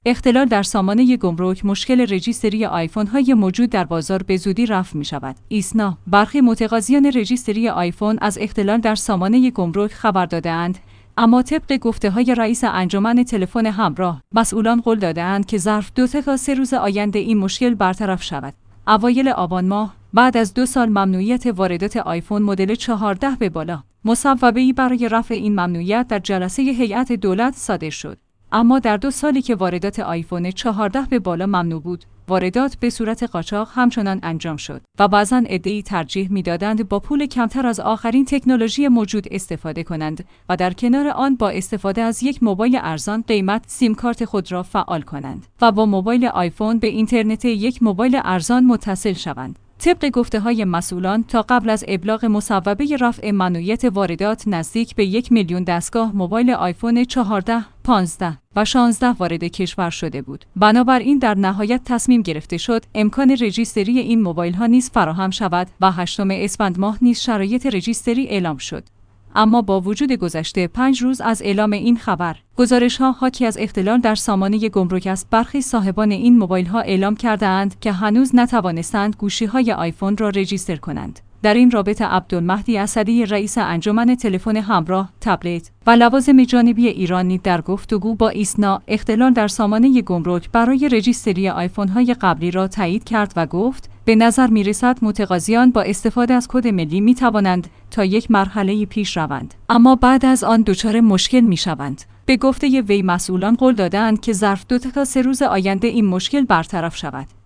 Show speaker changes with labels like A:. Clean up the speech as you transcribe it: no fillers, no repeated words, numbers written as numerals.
A: اختلال در سامانه گمرک مشکل رجیستری آیفون‌های موجود در بازار به زودی رفع می‌شود. ایسنا: برخی متقاضیان رجیستری آیفون از اختلال در سامانه گمرک خبر داده‌اند، اما طبق گفته‌های رئیس انجمن تلفن همراه، مسئولان قول داده‌اند که ظرف 2 تا 3 روز آینده این مشکل برطرف شود. اوایل آبان ماه، بعد از 2 سال ممنوعیت واردات آیفون مدل 14 به بالا، مصوبه‌ای برای رفع این ممنوعیت در جلسه هیئت دولت صادر شد. اما در 2 سالی که واردات آیفون 14 به بالا ممنوع بود، واردات به صورت قاچاق همچنان انجام شد و بعضاً عده‌ای ترجیح می‌دادند با پول کمتر از آخرین تکنولوژی موجود استفاده کنند و در کنار آن با استفاده از یک موبایل ارزان قیمت سیم کارت خود را فعال کنند و با موبایل آیفون به اینترنت یک موبایل ارزان متصل شوند. طبق گفته‌های مسئولان، تا قبل از ابلاغ مصوبه رفع ممنوعیت واردات نزدیک به 1 میلیون دستگاه موبایل آیفون 14، 15 و 16 وارد کشور شده بود. بنابراین در نهایت تصمیم گرفته شد امکان رجیستری این موبایل‌ها نیز فراهم شود و 8 اسفند ماه نیز شرایط رجیستری اعلام شد. اما با وجود گذشته 5 روز از اعلام این خبر، گزارش‌ها حاکی از اختلال در سامانه گمرک است. برخی صاحبان این موبایل‌ها اعلام کرده‌اند که هنوز نتوانستند گوشی‌های آیفون را رجیستر کنند. در این رابطه عبدالمهدی اسدی، رئیس انجمن تلفن همراه، تبلت و لوازم جانبی ایرانی در گفتگو با ایسنا، اختلال در سامانه گمرک برای رجیستری آیفون‌های قبلی را تایید کرد و گفت به نظر می‌رسد متقاضیان با استفاده از کد ملی می‌توانند تا یک مرحله پیش روند، اما بعد از آن دچار مشکل می‌شوند. به گفته وی مسئولان قول دادند که ظرف 2 تا 3 روز آینده این مشکل برطرف شود.